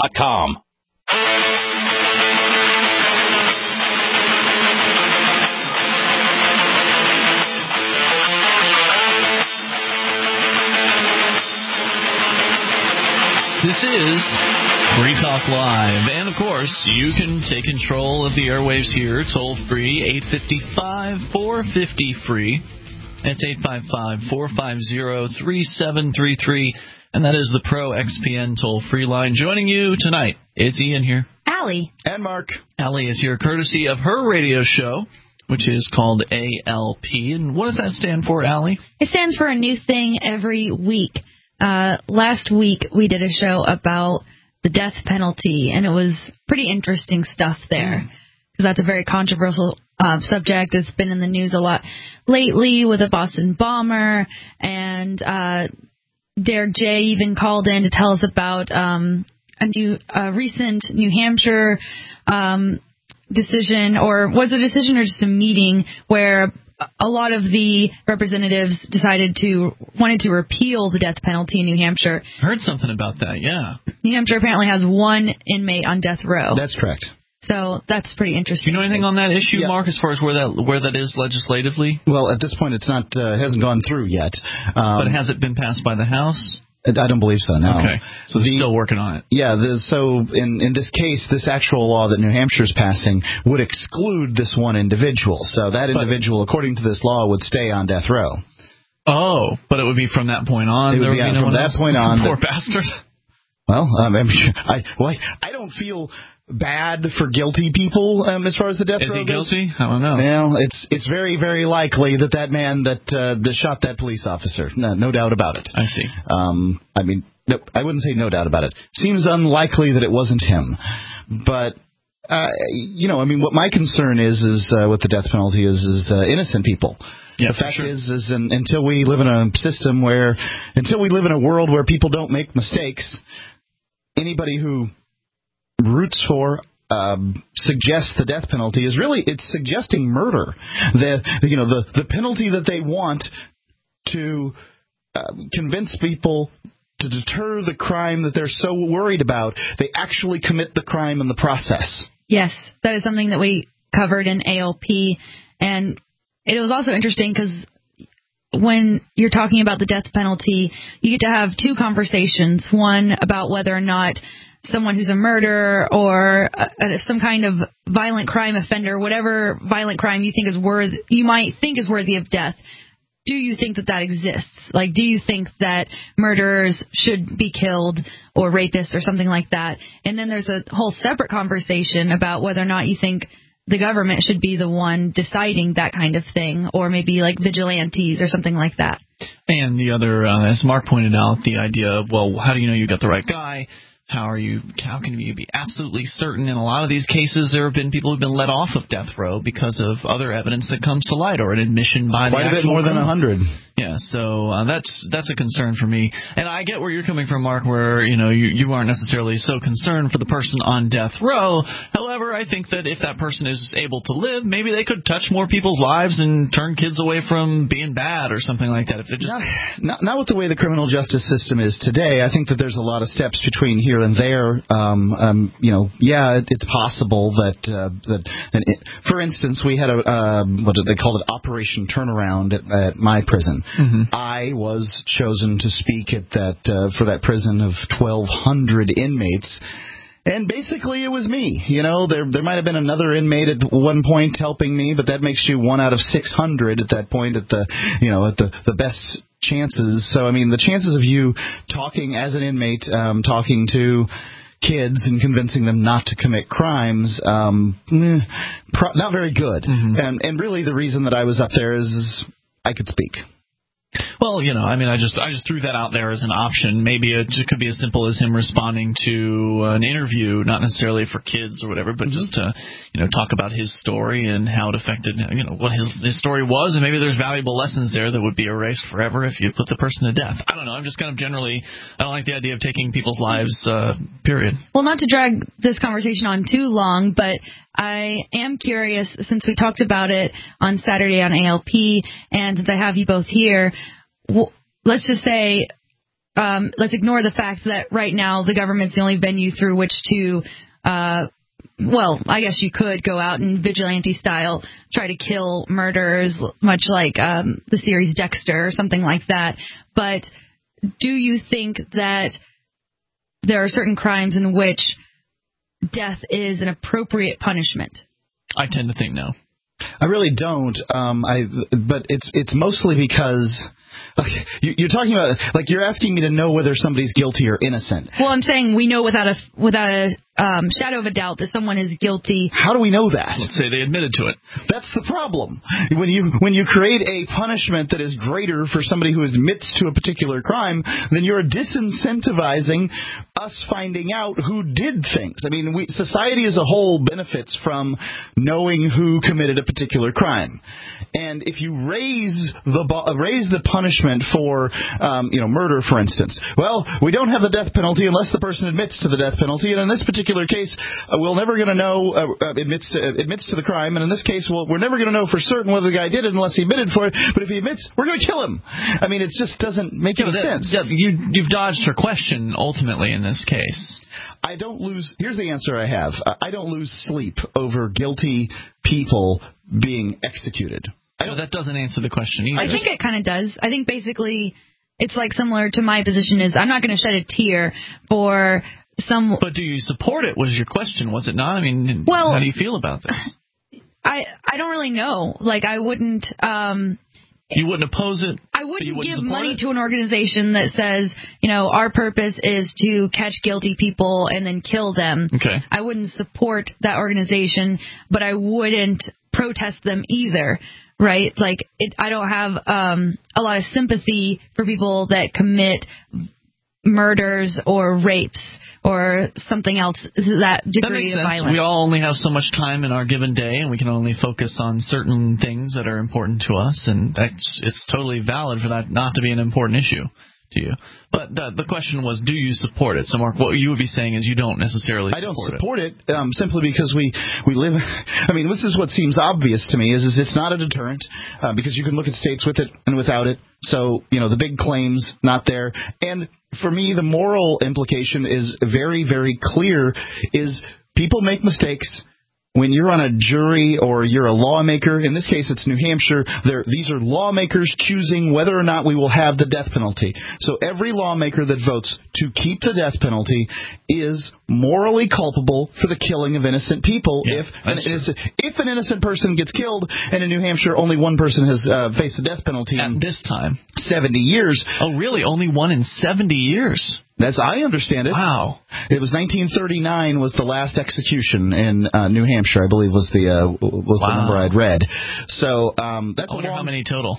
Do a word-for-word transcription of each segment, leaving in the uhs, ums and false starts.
dot com. This is Free Talk Live, and of course, you can take control of the airwaves here, toll-free, eight five five, four five zero, free. That's eight five five, four five zero, three seven three three, and that is the Pro X P N toll-free line. Joining you tonight, it's Ian here. Allie. And Mark. Allie is here courtesy of her radio show, which is called A L P. And what does that stand for, Allie? It stands for a new thing every week. Uh, last week, we did a show about the death penalty, and it was pretty interesting stuff there, because that's a very controversial uh, subject. It's been in the news a lot lately with a Boston bomber, and uh, Derek J. even called in to tell us about um, a new, uh, recent New Hampshire um, decision, or was it a decision or just a meeting where a lot of the representatives decided to wanted to repeal the death penalty in New Hampshire. Heard something about that, yeah. New Hampshire apparently has one inmate on death row. That's correct. So that's pretty interesting. Do you know anything on that issue, yeah. Mark, as far as where that where that is legislatively? Well, at this point, it's not uh, hasn't gone through yet. Um, but has it been passed by the House? I don't believe so, no. Okay, so they're the, still working on it. Yeah, the, so in, in this case, this actual law that New Hampshire's passing would exclude this one individual. So that individual, but, according to this law, would stay on death row. Oh, but it would be from that point on? It would there be would be from no that else? point on. Poor that, bastard. Well, um, I, well, I don't feel bad for guilty people um, as far as the death Is row he guilty? I don't know. Well, it's it's very, very likely that that man that, uh, that shot that police officer, no, no doubt about it. I see. Um, I mean, no, I wouldn't say no doubt about it. Seems unlikely that it wasn't him. But, uh, you know, I mean, what my concern is, is uh, with the death penalty is, is uh, innocent people. Yeah, the fact sure. is, is in, until we live in a system where, until we live in a world where people don't make mistakes, anybody who roots for, um, suggests the death penalty is really, it's suggesting murder. The, you know, the, the penalty that they want to uh, convince people to deter the crime that they're so worried about, they actually commit the crime in the process. Yes, that is something that we covered in A L P, and it was also interesting because when you're talking about the death penalty, you get to have two conversations, one about whether or not someone who's a murderer or uh, some kind of violent crime offender, whatever violent crime you think is worth, you might think is worthy of death. Do you think that that exists? Like, do you think that murderers should be killed or rapists or something like that? And then there's a whole separate conversation about whether or not you think the government should be the one deciding that kind of thing, or maybe like vigilantes or something like that. And the other, uh, as Mark pointed out, the idea of, well, how do you know you got the right guy? How are you? How can you be absolutely certain? In a lot of these cases, there have been people who've been let off of death row because of other evidence that comes to light, or an admission by quite the a bit more than a hundred. Yeah, so uh, that's that's a concern for me, and I get where you're coming from, Mark. Where you know you you aren't necessarily so concerned for the person on death row. However, I think that if that person is able to live, maybe they could touch more people's lives and turn kids away from being bad or something like that. If it just not, not not with the way the criminal justice system is today. I think that there's a lot of steps between here and there. Um, um, you know, yeah, it, it's possible that uh, that, that it, for instance, we had a uh, what did they call it, Operation Turnaround at, at my prison. Mm-hmm. I was chosen to speak at that uh, for that prison of twelve hundred inmates. And basically, it was me. You know, there there might have been another inmate at one point helping me, but that makes you one out of six hundred at that point at the, you know, at the, the best chances. So, I mean, the chances of you talking as an inmate, um, talking to kids and convincing them not to commit crimes, um, eh, pro- not very good. Mm-hmm. And and really, the reason that I was up there is I could speak. Well, you know, I mean, I just I just threw that out there as an option. Maybe it could be as simple as him responding to an interview, not necessarily for kids or whatever, but mm-hmm. just to, you know, talk about his story and how it affected, you know, what his his story was, and maybe there's valuable lessons there that would be erased forever if you put the person to death. I don't know. I'm just kind of generally, I don't like the idea of taking people's lives, uh, period. Well, not to drag this conversation on too long, but I am curious, since we talked about it on Saturday on A L P, and since I have you both here, well, let's just say um, let's ignore the fact that right now the government's the only venue through which to, uh, well, I guess you could go out and vigilante style try to kill murderers, much like um, the series Dexter or something like that. But do you think that there are certain crimes in which death is an appropriate punishment? I tend to think no. I really don't. Um, I, but it's it's mostly because you, you're talking about, like, you're asking me to know whether somebody's guilty or innocent. Well, I'm saying we know without a without a um, shadow of a doubt that someone is guilty. How do we know that? Let's say they admitted to it. That's the problem. When you when you create a punishment that is greater for somebody who admits to a particular crime, then you're disincentivizing us finding out who did things. I mean, we, society as a whole benefits from knowing who committed a particular crime. And if you raise the uh, raise the punishment for um, you know murder, for instance, well, we don't have the death penalty unless the person admits to the death penalty. And in this particular case, uh, we're never going to know uh, admits to, uh, admits to the crime. And in this case, well, we're never going to know for certain whether the guy did it unless he admitted for it. But if he admits, we're going to kill him. I mean, it just doesn't make yeah, any that, sense. Yeah, you, you've dodged her question ultimately in this case. I don't lose. Here's the answer I have. I don't lose sleep over guilty people being executed. I know that doesn't answer the question either. I think it kind of does. I think basically it's like similar to my position is I'm not going to shed a tear for some. But do you support it was your question, was it not? I mean, well, how do you feel about this? I, I don't really know. Like, I wouldn't... Um, you wouldn't oppose it? I wouldn't, wouldn't give money it? to an organization that says, you know, our purpose is to catch guilty people and then kill them. Okay. I wouldn't support that organization, but I wouldn't protest them either, right? Like, it, I don't have um, a lot of sympathy for people that commit murders or rapes or something else that degree that makes of sense. violence. We all only have so much time in our given day, and we can only focus on certain things that are important to us, and that's, it's totally valid for that not to be an important issue to you. But the, the question was, do you support it? So, Mark, what you would be saying is you don't necessarily support it. I don't support it, it um, simply because we, we live... I mean, this is what seems obvious to me, is, is it's not a deterrent, uh, because you can look at states with it and without it. So, you know, the big claims, not there. And for me, the moral implication is very, very clear, is people make mistakes. When you're on a jury or you're a lawmaker, in this case it's New Hampshire, these are lawmakers choosing whether or not we will have the death penalty. So every lawmaker that votes to keep the death penalty is morally culpable for the killing of innocent people. Yeah, if, an innocent, if an innocent person gets killed, and in New Hampshire only one person has uh, faced the death penalty at in this time, seventy years. Oh, really? Only one in seventy years? As I understand it. Wow. It was nineteen thirty-nine was the last execution in uh, New Hampshire, I believe was the uh, was wow. the number I'd read. So um, that's I wonder a long, how many total.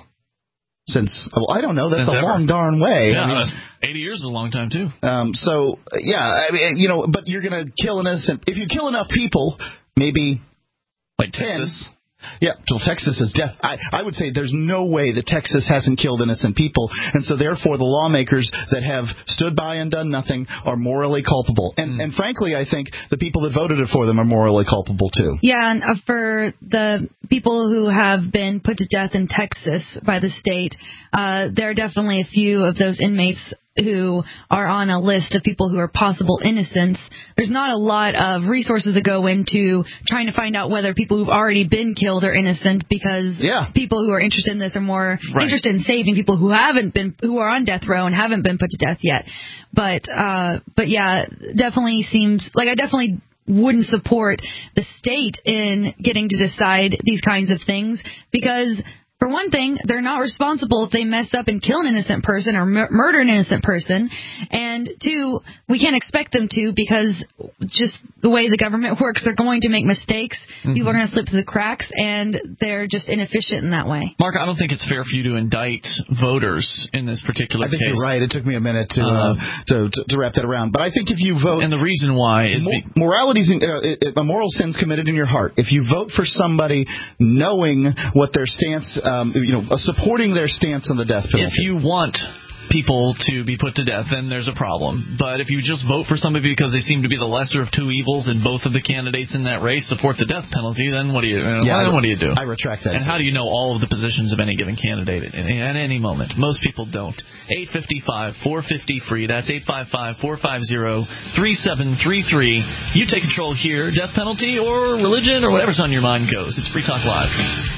Since well, I don't know, that's Since a ever. long darn way. Yeah, I mean, eighty years is a long time too. Um, so yeah, I mean, you know, but you're gonna kill an innocent. If you kill enough people, maybe like ten. Texas. Yeah, well, Texas is death. I, I would say there's no way that Texas hasn't killed innocent people, and so therefore the lawmakers that have stood by and done nothing are morally culpable. And, mm. and frankly, I think the people that voted for them are morally culpable too. Yeah, and uh, for the people who have been put to death in Texas by the state, uh, there are definitely a few of those inmates who are on a list of people who are possible innocents. There's not a lot of resources that go into trying to find out whether people who've already been killed are innocent, because yeah. people who are interested in this are more right. interested in saving people who haven't been, who are on death row and haven't been put to death yet. But, uh, but yeah, definitely seems like I definitely wouldn't support the state in getting to decide these kinds of things, because for one thing, they're not responsible if they mess up and kill an innocent person or mur- murder an innocent person. And two, we can't expect them to, because just the way the government works, they're going to make mistakes. Mm-hmm. People are going to slip through the cracks, and they're just inefficient in that way. Mark, I don't think it's fair for you to indict voters in this particular case. I think case. you're right. It took me a minute to, uh, uh, to, to to wrap that around. But I think if you vote... And the reason why is... Mo- morality's in, uh, it, a moral sin's committed in your heart. If you vote for somebody knowing what their stance... Um, you know, supporting their stance on the death penalty. If you want people to be put to death, then there's a problem. But if you just vote for somebody because they seem to be the lesser of two evils and both of the candidates in that race support the death penalty, then what do you uh, yeah, well, what do you do? I retract that. And how do you know all of the positions of any given candidate at any, at any moment? Most people don't. eight five five, four five zero, free. That's eight five five, four five zero, three seven three three. You take control here. Death penalty or religion or whatever's on your mind goes. It's Free Talk Live.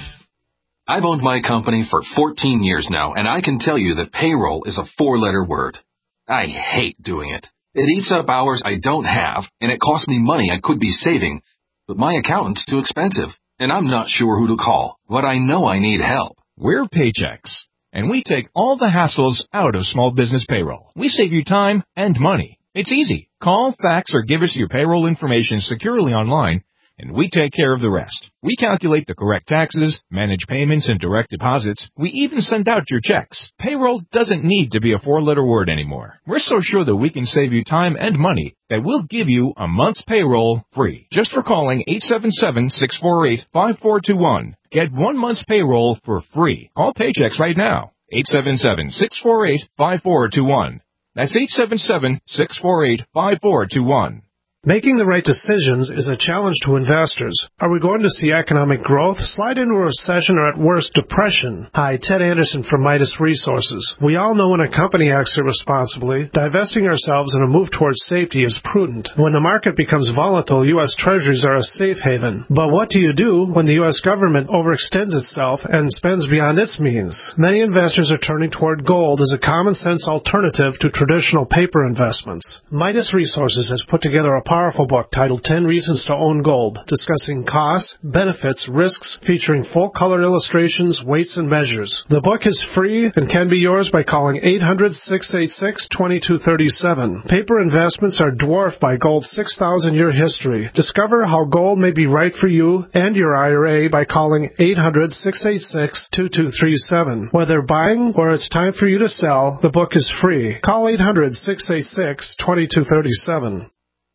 I've owned my company for fourteen years now, and I can tell you that payroll is a four-letter word. I hate doing it. It eats up hours I don't have, and it costs me money I could be saving. But my accountant's too expensive, and I'm not sure who to call. But I know I need help. We're Paychex, and we take all the hassles out of small business payroll. We save you time and money. It's easy. Call, fax, or give us your payroll information securely online, and we take care of the rest. We calculate the correct taxes, manage payments and direct deposits. We even send out your checks. Payroll doesn't need to be a four-letter word anymore. We're so sure that we can save you time and money that we'll give you a month's payroll free just for calling eight seven seven, six four eight, five four two one. Get one month's payroll for free. Call Paychex right now. eight seven seven, six four eight, five four two one. That's eight seven seven, six four eight, five four two one. Making the right decisions is a challenge to investors. Are we going to see economic growth, slide into a recession, or at worst, depression? Hi, Ted Anderson from Midas Resources. We all know when a company acts irresponsibly, divesting ourselves in a move towards safety is prudent. When the market becomes volatile, U S Treasuries are a safe haven. But what do you do when the U S government overextends itself and spends beyond its means? Many investors are turning toward gold as a common-sense alternative to traditional paper investments. Midas Resources has put together a powerful book titled ten Reasons to Own Gold, discussing costs, benefits, risks, featuring full-color illustrations, weights, and measures. The book is free and can be yours by calling eight hundred, six eight six, two two three seven. Paper investments are dwarfed by gold's six thousand year history. Discover how gold may be right for you and your I R A by calling eight hundred, six eight six, two two three seven. Whether buying or it's time for you to sell, the book is free. Call eight hundred, six eight six, two two three seven.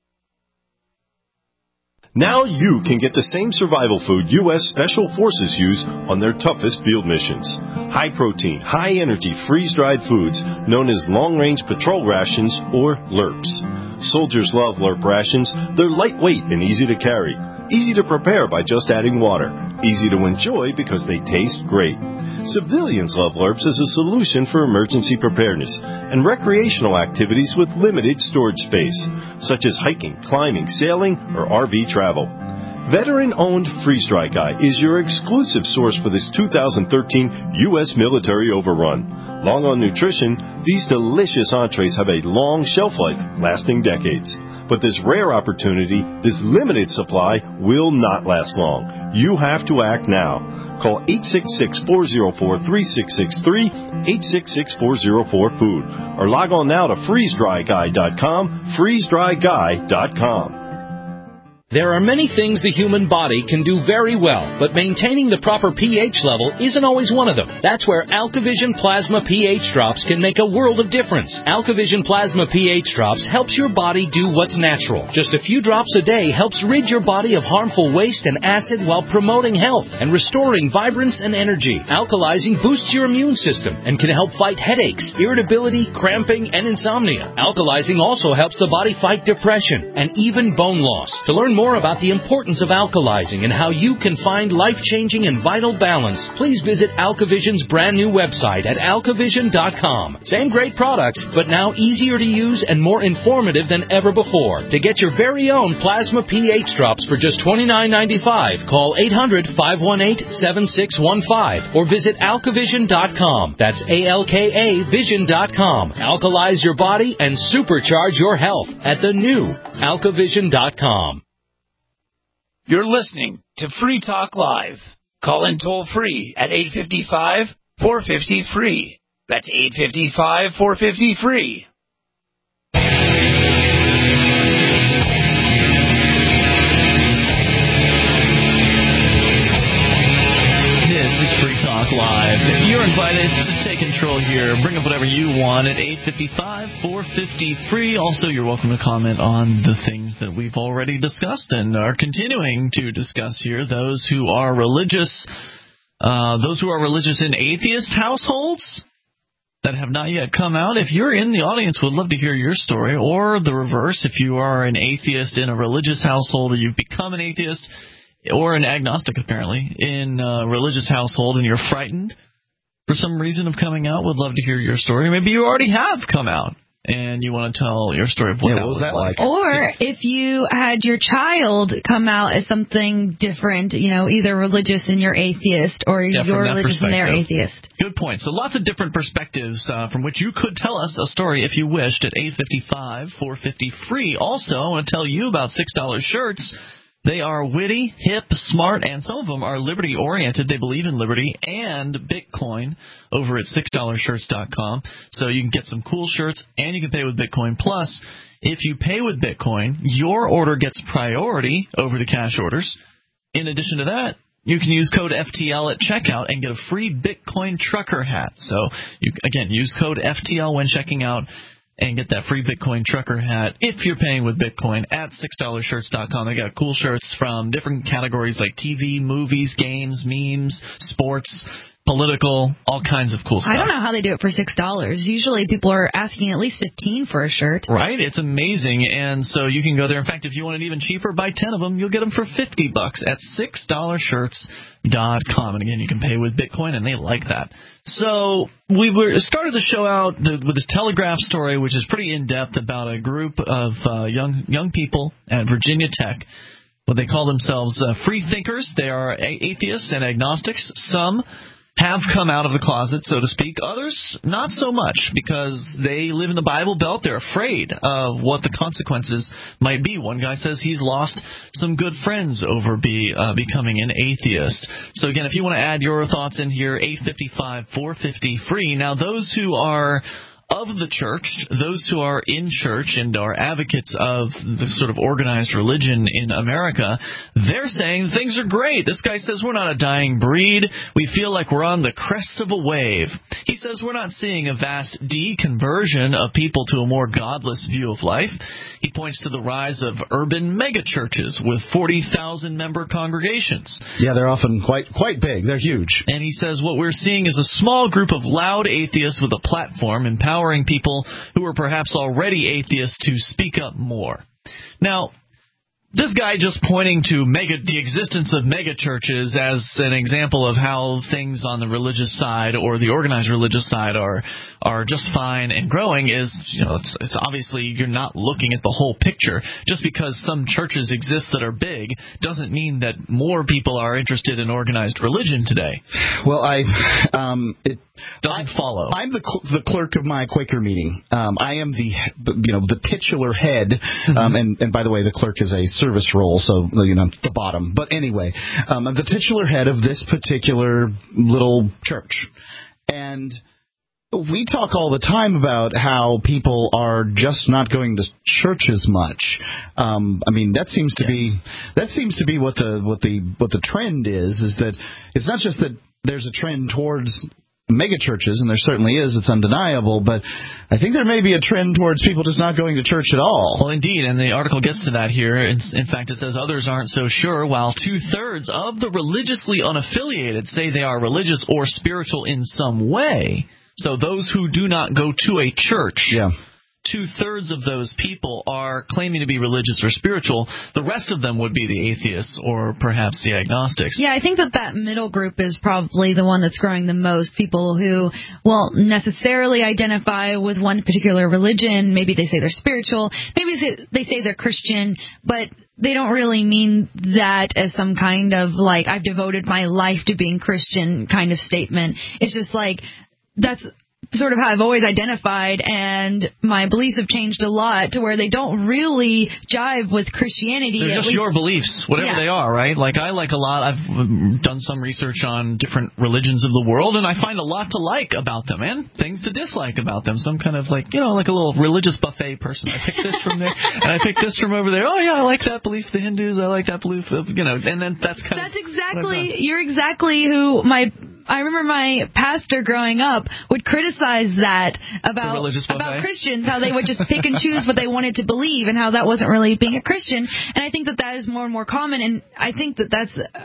Now you can get the same survival food U S Special Forces use on their toughest field missions. High-protein, high-energy, freeze-dried foods known as long-range patrol rations, or L R Ps. Soldiers love L R P rations. They're lightweight and easy to carry. Easy to prepare by just adding water. Easy to enjoy because they taste great. Civilians love L R Ps as a solution for emergency preparedness and recreational activities with limited storage space, such as hiking, climbing, sailing, or R V travel. Veteran-owned Freeze Dry Guy is your exclusive source for this two thousand thirteen U S military overrun. Long on nutrition, these delicious entrees have a long shelf life, lasting decades. But this rare opportunity, this limited supply, will not last long. You have to act now. Call eight six six, four zero four, three six six three, eight six six, four zero four, food, or log on now to freeze dry guy dot com, freeze dry guy dot com. There are many things the human body can do very well, but maintaining the proper pH level isn't always one of them. That's where AlkaVision Plasma pH Drops can make a world of difference. AlkaVision Plasma pH Drops helps your body do what's natural. Just a few drops a day helps rid your body of harmful waste and acid while promoting health and restoring vibrance and energy. Alkalizing boosts your immune system and can help fight headaches, irritability, cramping, and insomnia. Alkalizing also helps the body fight depression and even bone loss. To learn more more about the importance of alkalizing and how you can find life-changing and vital balance, please visit AlkaVision's brand new website at alkavision dot com. Same great products, but now easier to use and more informative than ever before. To get your very own Plasma pH Drops for just twenty-nine ninety-five, call eight hundred, five one eight, seven six one five or visit alkavision dot com. That's A L K A vision dot com. Alkalize your body and supercharge your health at the new alkavision dot com. You're listening to Free Talk Live. Call in toll free at eight five five, four five zero, free. That's eight five five, four five zero, free. This is Free Talk Live. You're invited to take control here. Bring up whatever you want at eight five five, four five zero, free. Also, you're welcome to comment on the things that we've already discussed and are continuing to discuss here. Those who are religious, uh, those who are religious in atheist households, that have not yet come out. If you're in the audience, we'd love to hear your story, or the reverse. If you are an atheist in a religious household, or you've become an atheist, or an agnostic apparently, in a religious household, and you're frightened for some reason of coming out, we'd love to hear your story. Maybe you already have come out, and you want to tell your story of what, yeah, that what was was that like. Or if you had your child come out as something different, you know, either religious and you're atheist, or Yeah, you're from that religious and they're perspective. atheist. Good point. So lots of different perspectives uh, from which you could tell us a story if you wished at eight five five, four five zero, free. Also, I want to tell you about six dollar shirts. They are witty, hip, smart, and some of them are liberty-oriented. They believe in liberty and Bitcoin over at six dollar shirts dot com. So you can get some cool shirts, and you can pay with Bitcoin. Plus, if you pay with Bitcoin, your order gets priority over the cash orders. In addition to that, you can use code F T L at checkout and get a free Bitcoin trucker hat. So, you again, use code F T L when checking out and get that free Bitcoin trucker hat if you're paying with Bitcoin at six dollar shirts dot com. They got cool shirts from different categories like T V, movies, games, memes, sports, political, all kinds of cool stuff. I don't know how they do it for six dollars. Usually people are asking at least fifteen for a shirt. Right? It's amazing. And so you can go there. In fact, if you want it even cheaper, buy ten of them. You'll get them for fifty bucks at six dollar shirts dot com. And again, you can pay with Bitcoin, and they like that. So we were started the show out with this Telegraph story, which is pretty in-depth, about a group of uh, young young people at Virginia Tech. What they call themselves uh, free thinkers. They are a- atheists and agnostics. Some have come out of the closet, so to speak. Others, not so much, because they live in the Bible Belt. They're afraid of what the consequences might be. One guy says he's lost some good friends over be, uh, becoming an atheist. So, again, if you want to add your thoughts in here, eight five five, four five zero, free. Now, those who are of the church, those who are in church and are advocates of the sort of organized religion in America, they're saying things are great. This guy says we're not a dying breed. We feel like we're on the crest of a wave. He says we're not seeing a vast deconversion of people to a more godless view of life. He points to the rise of urban megachurches with forty thousand member congregations. Yeah, they're often quite quite big. They're huge. And he says what we're seeing is a small group of loud atheists with a platform, empowering people who are perhaps already atheists to speak up more. Now, this guy just pointing to mega, the existence of megachurches as an example of how things on the religious side or the organized religious side are are just fine and growing is, you know, it's, it's obviously you're not looking at the whole picture. Just because some churches exist that are big doesn't mean that more people are interested in organized religion today. Well, I um, it doesn't I, follow. I'm the the clerk of my Quaker meeting. Um, I am the you know the titular head, um, mm-hmm. and and by the way, the clerk is a service role, so you know the bottom. But anyway, um, I'm the titular head of this particular little church, and we talk all the time about how people are just not going to church as much. Um, I mean, that seems to yes. be that seems to be what the what the what the trend is. Is that it's not just that there's a trend towards mega churches, and there certainly is. It's undeniable, but I think there may be a trend towards people just not going to church at all. Well, indeed, and the article gets to that here. It's, in fact, it says others aren't so sure, while two-thirds of the religiously unaffiliated say they are religious or spiritual in some way. So those who do not go to a church, yeah. two-thirds of those people are claiming to be religious or spiritual. The rest of them would be the atheists or perhaps the agnostics. Yeah, I think that that middle group is probably the one that's growing the most. People who won't necessarily identify with one particular religion. Maybe they say they're spiritual. Maybe they say, they say they're Christian, but they don't really mean that as some kind of, like, I've devoted my life to being Christian kind of statement. It's just like, that's sort of how I've always identified, and my beliefs have changed a lot to where they don't really jive with Christianity. They're just least. your beliefs, whatever yeah. they are, right? Like, I like a lot. I've done some research on different religions of the world, and I find a lot to like about them and things to dislike about them. So I'm kind of like, you know, like a little religious buffet person. I pick this from there, and I pick this from over there. Oh, yeah, I like that belief of the Hindus. I like that belief of, you know, and then that's kind that's of... That's exactly, you're exactly who my... I remember my pastor growing up would criticize that about about Christians, how they would just pick and choose what they wanted to believe, and how that wasn't really being a Christian. And I think that that is more and more common, and I think that that's uh,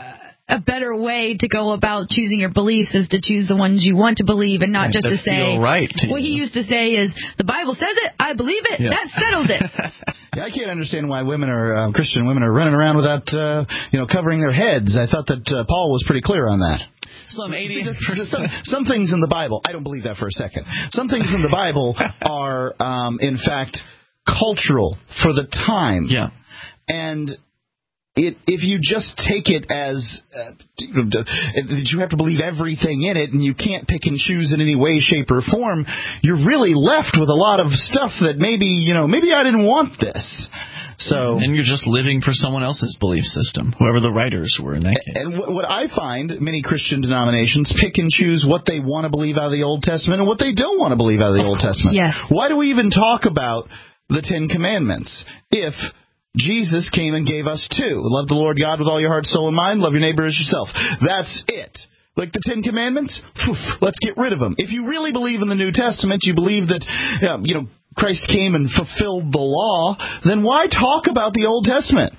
a better way to go about choosing your beliefs is to choose the ones you want to believe and not Right, just to that say, feel right to what you. he used to say is, the Bible says it, I believe it, Yeah. that settled it. Yeah, I can't understand why women are uh, Christian women are running around without uh, you know covering their heads. I thought that uh, Paul was pretty clear on that. Some eighty some, some things in the Bible, I don't believe that for a second. Some things in the Bible are, um, in fact, cultural for the time. Yeah. And it, if you just take it as uh, that you have to believe everything in it and you can't pick and choose in any way, shape, or form, you're really left with a lot of stuff that maybe, you know, maybe I didn't want this. So, and you're just living for someone else's belief system, whoever the writers were in that case. And what I find, many Christian denominations pick and choose what they want to believe out of the Old Testament and what they don't want to believe out of the Old Testament. Yes. Why do we even talk about the Ten Commandments if Jesus came and gave us two? Love the Lord God with all your heart, soul, and mind. Love your neighbor as yourself. That's it. Like the Ten Commandments, let's get rid of them. If you really believe in the New Testament, you believe that, uh, you know, Christ came and fulfilled the law, then why talk about the Old Testament?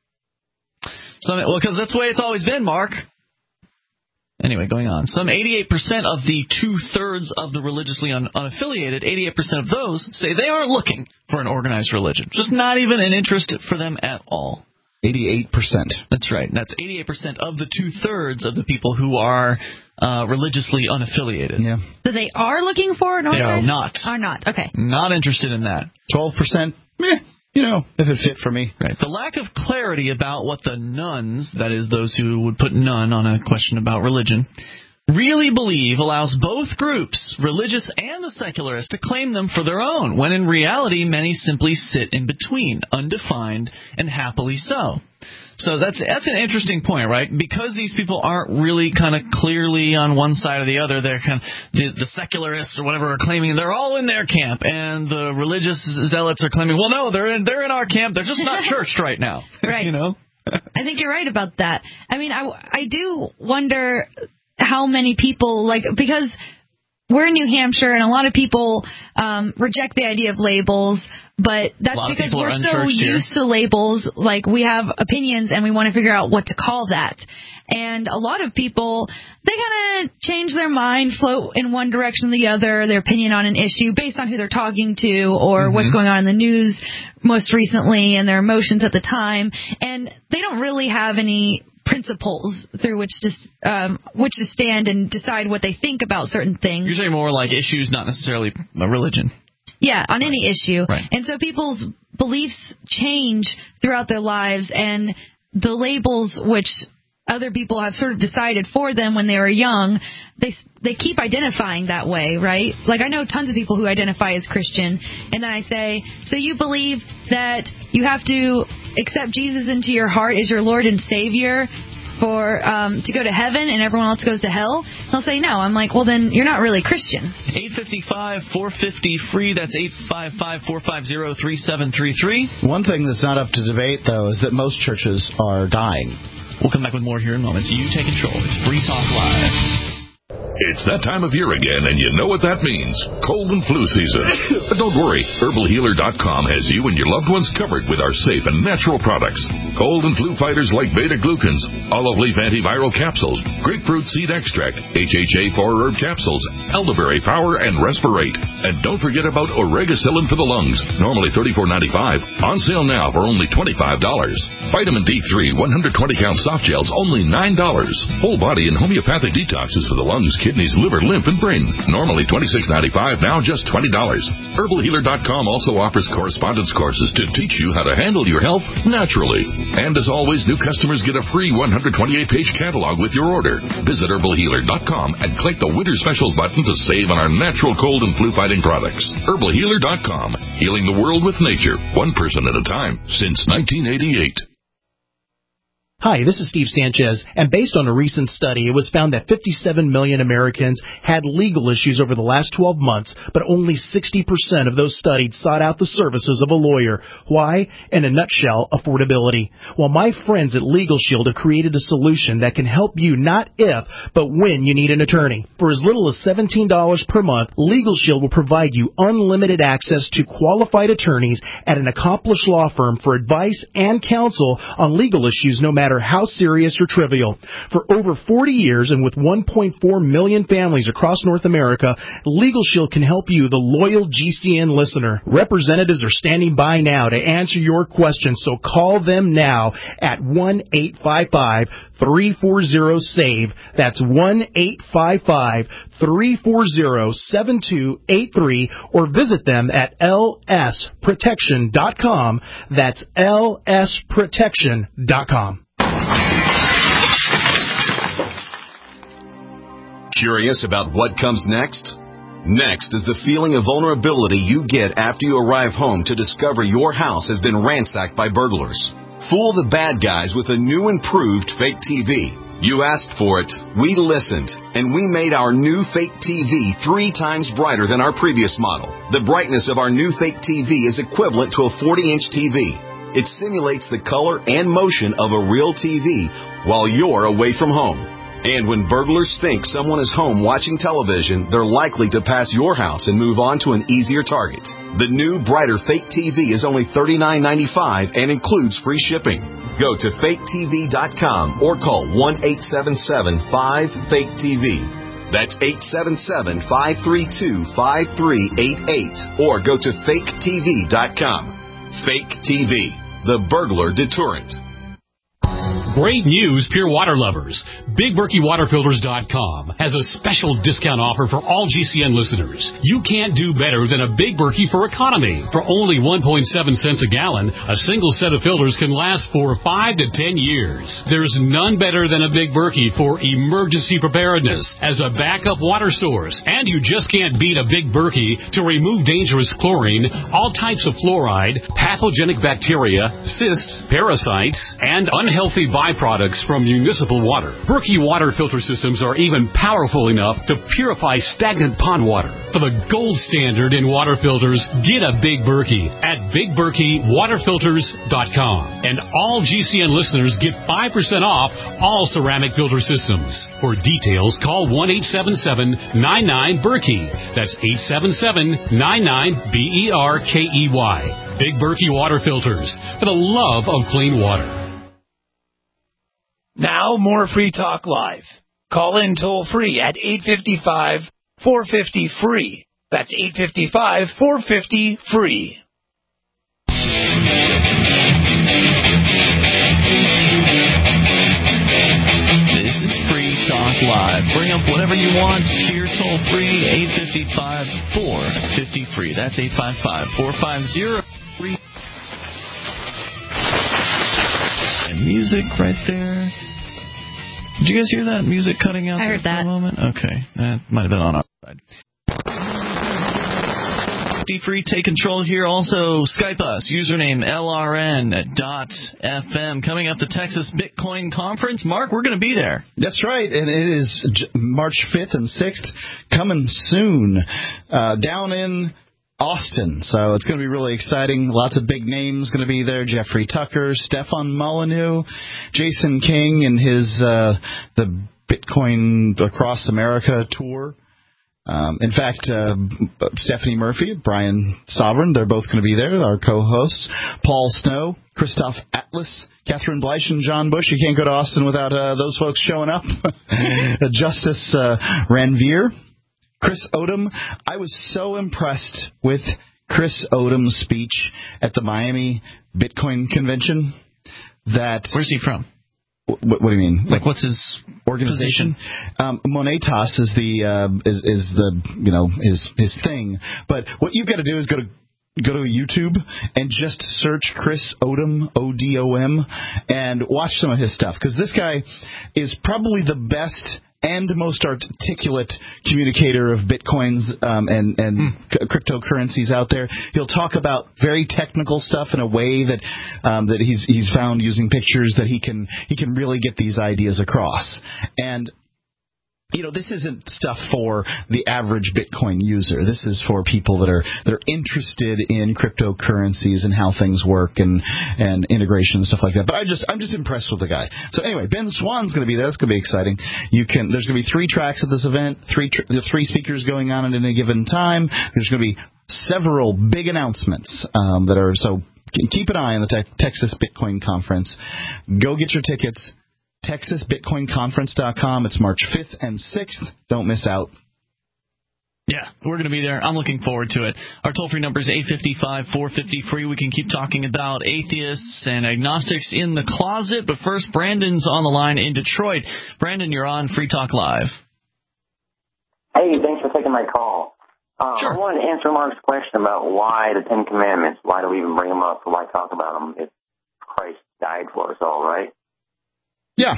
Some, well, because that's the way it's always been, Mark. Anyway, going on. Some eighty-eight percent of the two-thirds of the religiously un- unaffiliated, eighty-eight percent of those say they aren't looking for an organized religion. Just not even an interest for them at all. eighty-eight percent. That's right. That's eighty-eight percent of the two-thirds of the people who are uh, religiously unaffiliated. Yeah. So they are looking for an organized? They are not. Are not, okay. Not interested in that. twelve percent, meh, you know, if it fit for me. Right. The lack of clarity about what the nuns, that is those who would put none on a question about religion, really believe allows both groups, religious and the secularist, to claim them for their own, when in reality many simply sit in between, undefined and happily so. So that's that's an interesting point, right? Because these people aren't really kind of clearly on one side or the other. They're kind of the, the secularists or whatever are claiming they're all in their camp, and the religious zealots are claiming, well, no, they're in they're in our camp. They're just not churched right now. Right. You know. I think you're right about that. I mean, I I do wonder how many people, like, because we're in New Hampshire and a lot of people um, reject the idea of labels, but that's because we're so used to labels. Like, we have opinions and we want to figure out what to call that. And a lot of people, they kind of change their mind, float in one direction or the other, their opinion on an issue based on who they're talking to or mm-hmm. what's going on in the news most recently and their emotions at the time. And they don't really have any principles through which to um, which to stand and decide what they think about certain things. Usually more like issues, not necessarily a religion. Yeah, on any issue. Right. And so people's beliefs change throughout their lives, and the labels which other people have sort of decided for them when they were young, they they keep identifying that way, right? Like, I know tons of people who identify as Christian, and then I say, so you believe that you have to accept Jesus into your heart as your Lord and Savior for um, to go to heaven, and everyone else goes to hell? They'll say no. I'm like, well, then you're not really Christian. eight five five, four five zero, free. That's eight five five, four five zero, three seven three three. One thing that's not up to debate, though, is that most churches are dying. We'll come back with more here in moments. You take control. It's Free Talk Live. It's that time of year again, and you know what that means. Cold and flu season. But don't worry. Herbal Healer dot com has you and your loved ones covered with our safe and natural products. Cold and flu fighters like beta-glucans, olive leaf antiviral capsules, grapefruit seed extract, H H A four herb capsules, elderberry power, and Respirate. And don't forget about Oregacillin for the lungs, normally thirty-four ninety-five, on sale now for only twenty-five dollars. Vitamin D three one hundred twenty count soft gels, only nine dollars. Whole body and homeopathic detoxes for the lungs, kidneys, liver, lymph, and brain, normally twenty-six ninety-five, now just twenty dollars. Herbal Healer dot com also offers correspondence courses to teach you how to handle your health naturally. And as always, new customers get a free one hundred twenty-eight page catalog with your order. Visit Herbal Healer dot com and click the Winter Specials button to save on our natural cold and flu fighting products. Herbal Healer dot com, healing the world with nature, one person at a time, since nineteen eighty-eight. Hi, this is Steve Sanchez, and based on a recent study, it was found that fifty-seven million Americans had legal issues over the last twelve months, but only sixty percent of those studied sought out the services of a lawyer. Why? In a nutshell, affordability. Well, my friends at Legal Shield have created a solution that can help you not if, but when you need an attorney. For as little as seventeen dollars per month, Legal Shield will provide you unlimited access to qualified attorneys at an accomplished law firm for advice and counsel on legal issues no matter matter how serious or trivial. For over forty years and with one point four million families across North America, Legal Shield can help you, the loyal G C N listener. Representatives are standing by now to answer your questions, so call them now at one eight five five, three four zero, SAVE. That's one eight five five, three four zero, seven two eight three, or visit them at L S protection dot com. That's L S protection dot com. Curious about what comes next? Next is the feeling of vulnerability you get after you arrive home to discover your house has been ransacked by burglars. Fool the bad guys with a new improved fake T V. You asked for it, we listened, and we made our new fake T V three times brighter than our previous model. The brightness of our new fake T V is equivalent to a forty-inch T V. It simulates the color and motion of a real T V while you're away from home. And when burglars think someone is home watching television, they're likely to pass your house and move on to an easier target. The new, brighter fake T V is only thirty-nine ninety-five and includes free shipping. Go to fake T V dot com or call one eight seven seven, five, fake T V. That's eight seven seven, five three two, five three eight eight or go to fake T V dot com. Fake T V, the burglar deterrent. Great news, Pure Water lovers. Big Berkey Water Filters dot com has a special discount offer for all G C N listeners. You can't do better than a Big Berkey for economy. For only one point seven cents a gallon, a single set of filters can last for five to ten years. There's none better than a Big Berkey for emergency preparedness as a backup water source. And you just can't beat a Big Berkey to remove dangerous chlorine, all types of fluoride, pathogenic bacteria, cysts, parasites, and unhealthy byproducts from municipal water. Berkey water filter systems are even powerful enough to purify stagnant pond water. For the gold standard in water filters, get a Big Berkey at Big Berkey Water Filters dot com. And all G C N listeners get five percent off all ceramic filter systems. For details, call one eight seven seven, nine nine, Berkey. That's eight seven seven, nine nine, B E R K E Y. Big Berkey Water Filters, for the love of clean water. Now, more Free Talk Live. Call in toll free at eight five five, four five zero, free. That's eight five five, four five zero, free. This is Free Talk Live. Bring up whatever you want here toll free, eight five five, four five zero, free. That's eight five five, four five zero, free. And music right there. Did you guys hear that music cutting out I there heard for that. a moment? Okay, that might have been on our side. Free, take control here. Also, Skype us. Username L R N dot F M. Coming up, the Texas Bitcoin Conference. Mark, we're going to be there. That's right, and it is J- March fifth and sixth, coming soon, uh, down in Austin. So it's going to be really exciting. Lots of big names going to be there. Jeffrey Tucker, Stefan Molyneux, Jason King and his uh, the Bitcoin Across America tour. Um, in fact, uh, Stephanie Murphy, Brian Sovereign, they're both going to be there, our co-hosts. Paul Snow, Christoph Atlas, Catherine Bleich, and John Bush. You can't go to Austin without uh, those folks showing up. Justice uh, Ranvier. Chris Odom. I was so impressed with Chris Odom's speech at the Miami Bitcoin Convention that... Where's he from? What, what do you mean? Like, what's his organization? Um, Monetas is the uh, is is the you know his his thing. But what you've got to do is go to go to YouTube and just search Chris Odom, O D O M, and watch some of his stuff, because this guy is probably the best and most articulate communicator of Bitcoins um, and, and hmm. c- cryptocurrencies out there. He'll talk about very technical stuff in a way that um, that he's he's found using pictures that he can he can really get these ideas across. And you know, this isn't stuff for the average Bitcoin user. This is for people that are that are interested in cryptocurrencies and how things work and and integration and stuff like that. But I just I'm just impressed with the guy. So anyway, Ben Swan's going to be there. That's going to be exciting. You can there's going to be three tracks at this event. Three tr- the three speakers going on at any given time. There's going to be several big announcements um, that are so. keep an eye on the te- Texas Bitcoin Conference. Go get your tickets. Texas Bitcoin Conference dot com. It's March fifth and sixth. Don't miss out. Yeah, we're going to be there. I'm looking forward to it. Our toll-free number is eight five five, four five zero, free. We can keep talking about atheists and agnostics in the closet. But first, Brandon's on the line in Detroit. Brandon, you're on Free Talk Live. Hey, thanks for taking my call. Um, sure. I wanted to answer Mark's question about why the Ten Commandments, why do we even bring them up, or why talk about them if Christ died for us all, right? Yeah.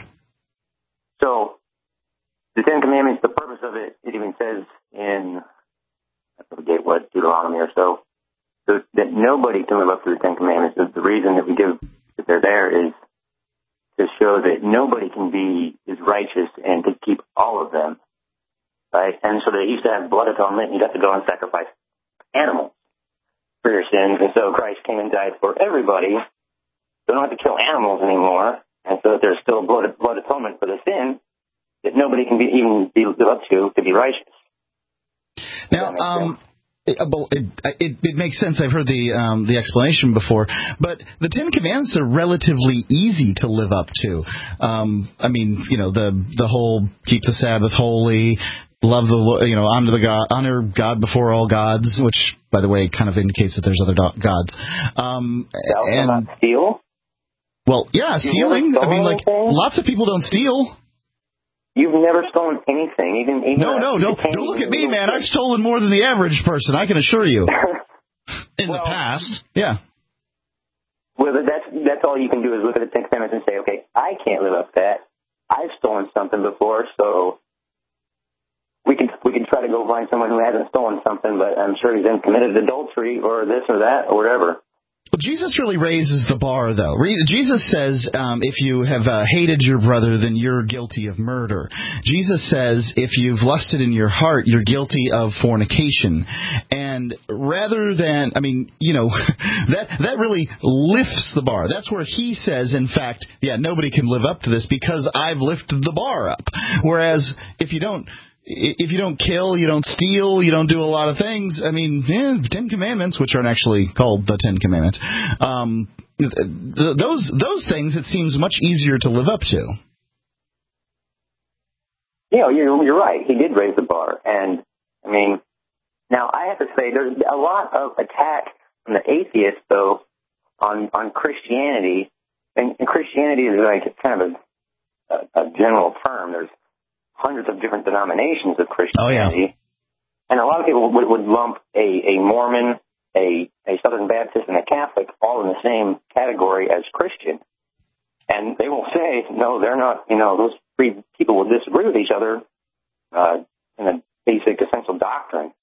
So, the Ten Commandments, the purpose of it, it even says in, I forget what, Deuteronomy or so, so that nobody can live up to the Ten Commandments. The reason that we give, that they're there is to show that nobody can be as righteous and to keep all of them, right? And so they used to have blood atonement, you'd have to go and sacrifice animals for your sins, and so Christ came and died for everybody, so they don't have to kill animals anymore, and so that there's still blood, blood atonement for the sin that nobody can be, even be lived up to to be righteous. Now, um, it, it, it, it makes sense. I've heard the um, the explanation before, but the Ten Commandments are relatively easy to live up to. Um, I mean, you know, the the whole keep the Sabbath holy, love the Lord, you know, honor the God, honor God before all gods, which, by the way, kind of indicates that there's other do- gods. Um, and not steal. Well, yeah, You've stealing. I mean, like anything? Lots of people don't steal. You've never stolen anything, even, even no, no, no. Don't look at me, man. I've stolen more than the average person. I can assure you. In well, the past, yeah. Well, that's that's all you can do is look at the Ten Commandments and say, okay, I can't live up to that. I've stolen something before, so we can we can try to go find someone who hasn't stolen something, but I'm sure he's then committed adultery or this or that or whatever. Well, Jesus really raises the bar, though. Jesus says um, if you have uh, hated your brother, then you're guilty of murder. Jesus says if you've lusted in your heart, you're guilty of fornication. And rather than, I mean, you know, that that really lifts the bar. That's where he says, in fact, yeah, nobody can live up to this because I've lifted the bar up. Whereas if you don't... If you don't kill, you don't steal, you don't do a lot of things, I mean, yeah, Ten Commandments, which aren't actually called the Ten Commandments, um, th- th- those those things it seems much easier to live up to. Yeah, you're, you're right. He did raise the bar. And, I mean, now I have to say there's a lot of attack from the atheists, though, on, on Christianity. And, and Christianity is like kind of a, a, a general term. There's hundreds of different denominations of Christianity. Oh, yeah. And a lot of people would, would lump a, a Mormon, a, a Southern Baptist, and a Catholic all in the same category as Christian. And they will say, no, they're not, you know, those three people will disagree with each other uh, in the basic essential doctrine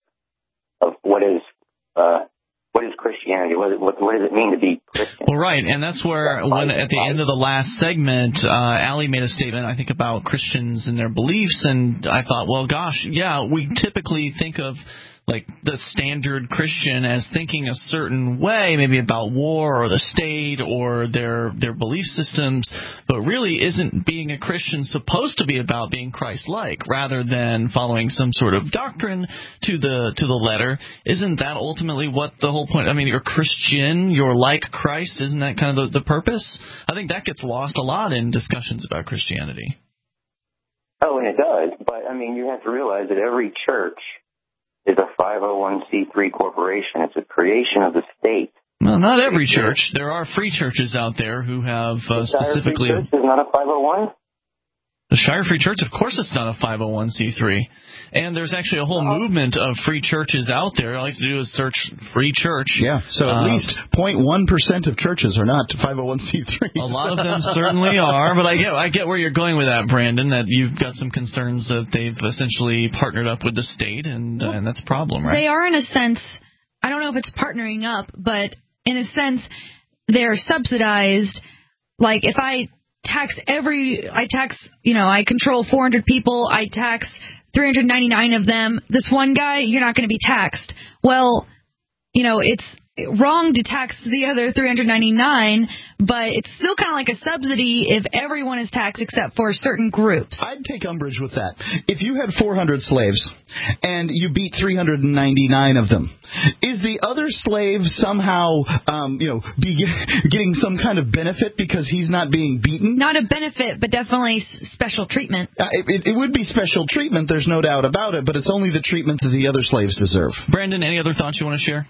of what is uh, what is Christianity? What, what, what does it mean to be Christian? Well, right, and that's where that's when at the end of the last segment, uh, Allie made a statement, I think, about Christians and their beliefs, and I thought, well, gosh, yeah, we typically think of like the standard Christian as thinking a certain way, maybe about war or the state or their their belief systems, but really isn't being a Christian supposed to be about being Christ-like rather than following some sort of doctrine to the to the letter? Isn't that ultimately what the whole point? I mean, you're Christian, you're like Christ. Isn't that kind of the, the purpose? I think that gets lost a lot in discussions about Christianity. Oh, and it does. But, I mean, you have to realize that every church is a five oh one c three corporation. It's a creation of the state. Well, not every church. There are free churches out there who have uh, specifically... The Shire Free Church is not a five oh one? The Shire Free Church, of course it's not a five oh one c three. And there's actually a whole oh. movement of free churches out there. All you have to do is search free church. Yeah, so at uh, least zero point one percent of churches are not five oh one c threes. A lot of them certainly are, but I get I get where you're going with that, Brandon, that you've got some concerns that they've essentially partnered up with the state, and, uh, and that's a problem, right? They are, in a sense, I don't know if it's partnering up, but in a sense, they're subsidized. Like, if I tax every, I tax, you know, I control four hundred people, I tax three hundred ninety-nine of them, this one guy, you're not going to be taxed. Well, you know, it's wrong to tax the other three hundred ninety-nine, but it's still kind of like a subsidy if everyone is taxed except for certain groups. I'd take umbrage with that. If you had four hundred slaves and you beat three hundred ninety-nine of them, is the other slave somehow, um, you know, be getting some kind of benefit because he's not being beaten? Not a benefit, but definitely special treatment. Uh, it, it would be special treatment, there's no doubt about it, but it's only the treatment that the other slaves deserve. Brandon, any other thoughts you want to share?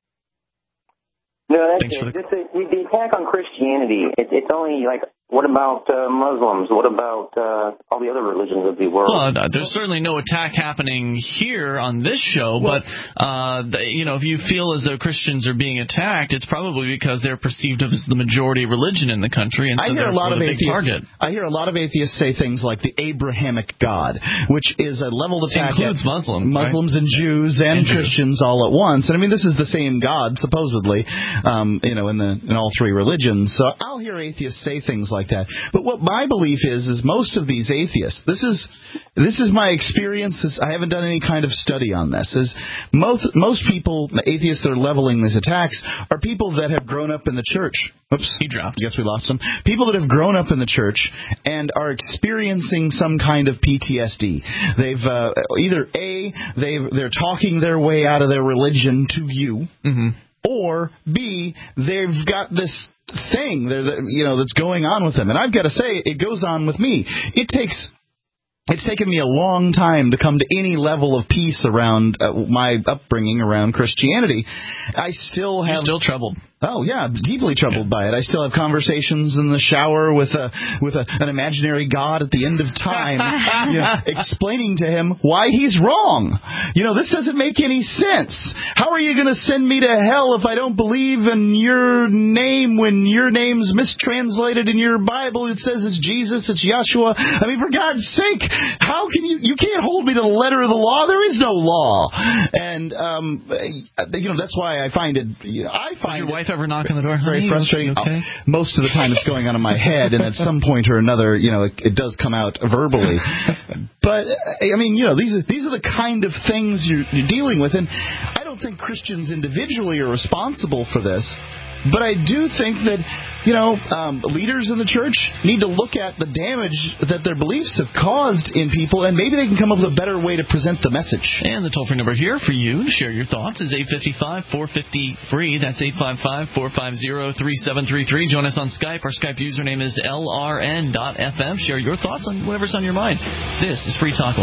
No, that's Thanks it. for the- Just the, the attack on Christianity, it, it's only like, what about uh, Muslims? What about uh, all the other religions of the world? Well, uh, there's certainly no attack happening here on this show, well, but, uh, the, you know, if you feel as though Christians are being attacked, it's probably because they're perceived as the majority religion in the country, and so I hear a lot of the big atheists. target. I hear a lot of atheists say things like the Abrahamic God, which is a leveled attack includes at Muslims, Muslims right? and Jews and, and Christians Jews. all at once. And I mean, this is the same God supposedly, um, you know, in the in all three religions. So I'll hear atheists say things like that. But what my belief is is most of these atheists. This is this is my experience. This, I haven't done any kind of study on this. Is most most people atheists that are leveling these attacks are people that have grown up in the church. Oops, he dropped. I guess we lost him. People that have grown up in the church and are experiencing some kind of P T S D. They've uh, either A, they've they're talking their way out of their religion to you, mm-hmm. or B, they've got this thing there that, you know, that's going on with them. And I've got to say, it goes on with me. It takes It's taken me a long time to come to any level of peace around uh, my upbringing around Christianity. I still have... You're still troubled. Oh, yeah, deeply troubled by it. I still have conversations in the shower with a with a, an imaginary God at the end of time, you know, explaining to him why he's wrong. You know, this doesn't make any sense. How are you going to send me to hell if I don't believe in your name when your name's mistranslated in your Bible? It says it's Jesus, it's Yeshua. I mean, for God's sake, how can you... You can't hold me to the letter of the law. There is no law. And, um, you know, that's why I find it... You know, I find your wife it ever knock on the door? very Honey, frustrating. okay? Most of the time it's going on in my head, and at some point or another, you know, it, it does come out verbally. But, I mean, you know, these are, these are the kind of things you're, you're dealing with, and I don't think Christians individually are responsible for this. But I do think that, you know, um, leaders in the church need to look at the damage that their beliefs have caused in people, and maybe they can come up with a better way to present the message. And the toll-free number here for you to share your thoughts is eight five five, four five zero, free. That's eight five five, four five zero, three seven three three. Join us on Skype. Our Skype username is L R N dot F M. Share your thoughts on whatever's on your mind. This is Free Talk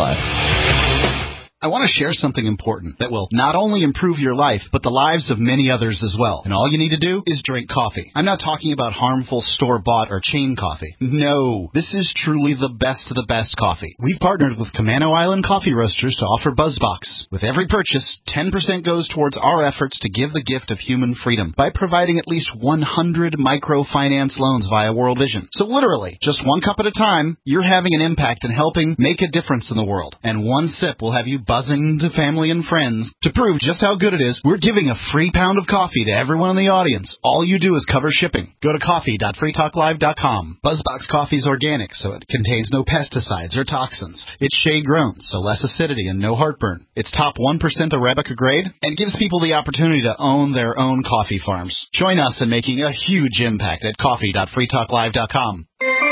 Live. I want to share something important that will not only improve your life, but the lives of many others as well. And all you need to do is drink coffee. I'm not talking about harmful store-bought or chain coffee. No, this is truly the best of the best coffee. We've partnered with Camano Island Coffee Roasters to offer BuzzBox. With every purchase, ten percent goes towards our efforts to give the gift of human freedom by providing at least one hundred microfinance loans via World Vision. So literally, just one cup at a time, you're having an impact and helping make a difference in the world. And one sip will have you buzzing to family and friends. To prove just how good it is, we're giving a free pound of coffee to everyone in the audience. All you do is cover shipping. Go to coffee dot free talk live dot com. BuzzBox coffee is organic, so it contains no pesticides or toxins. It's shade grown, so less acidity and no heartburn. It's top one percent Arabica grade and gives people the opportunity to own their own coffee farms. Join us in making a huge impact at coffee dot free talk live dot com.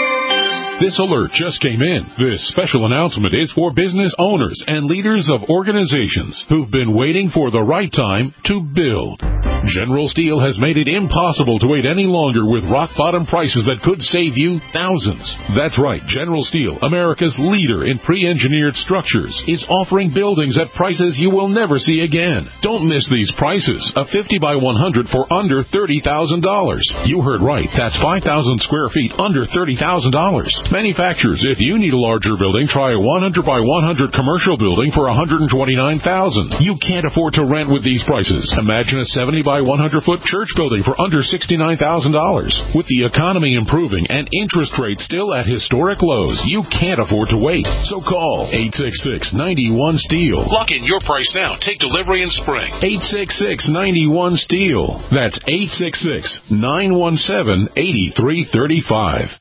This alert just came in. This special announcement is for business owners and leaders of organizations who've been waiting for the right time to build. General Steel has made it impossible to wait any longer with rock-bottom prices that could save you thousands. That's right. General Steel, America's leader in pre-engineered structures, is offering buildings at prices you will never see again. Don't miss these prices. A fifty by one hundred for under thirty thousand dollars. You heard right. That's five thousand square feet under thirty thousand dollars. Manufacturers, if you need a larger building, try a one hundred by one hundred commercial building for one hundred twenty-nine thousand dollars. You can't afford to rent with these prices. Imagine a seventy by one hundred foot church building for under sixty-nine thousand dollars. With the economy improving and interest rates still at historic lows, you can't afford to wait. So call eight six six, nine one, STEEL. Lock in your price now. Take delivery in spring. eight six six, nine one, STEEL. That's eight six six, nine one seven, eight three three five.